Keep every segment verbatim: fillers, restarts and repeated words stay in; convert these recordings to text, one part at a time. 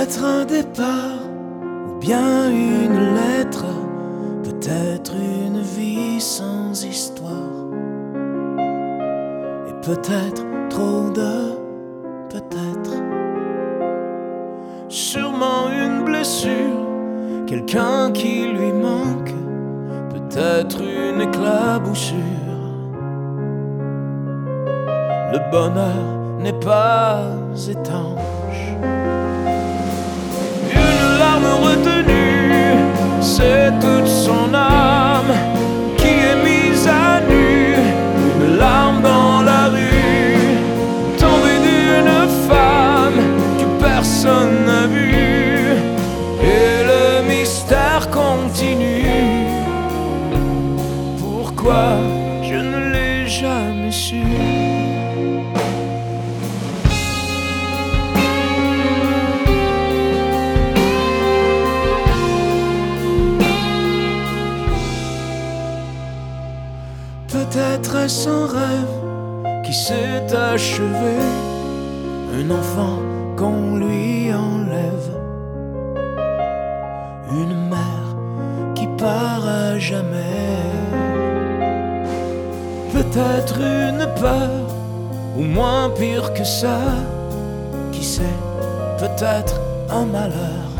Peut-être un départ, ou bien une lettre, peut-être une vie sans histoire, et peut-être trop de peut-être. Sûrement une blessure, quelqu'un qui lui manque, peut-être une éclaboussure. Le bonheur n'est pas étanche. Une larme retenue, c'est toute son âme qui est mise à nu. Une larme dans la rue, tombée d'une femme que personne n'a vue. Et le mystère continue. Pourquoi je ne l'ai jamais su? Peut-être est-ce un rêve qui s'est achevé, un enfant qu'on lui enlève, une mère qui part à jamais. Peut-être une peur, ou moins pire que ça, qui sait, peut-être un malheur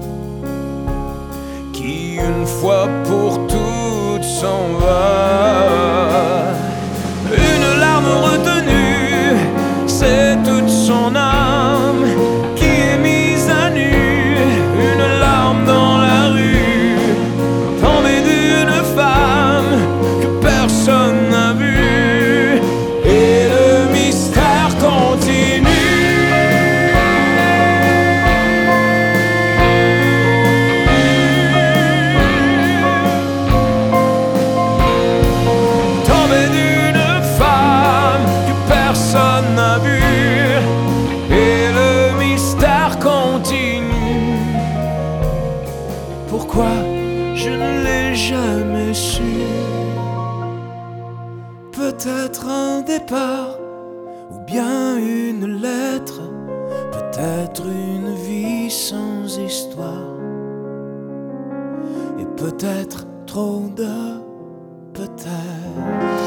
qui une fois pour toutes s'en va. Une larme retenue, c'est toute son âme qui est mise à nu. Une larme dans la rue, tombée d'une femme que personne n'a vue. Et le mystère continue. Personne n'a vu, et le mystère continue. Pourquoi je ne l'ai jamais su? Peut-être un départ, ou bien une lettre, peut-être une vie sans histoire, et peut-être trop de peut-être.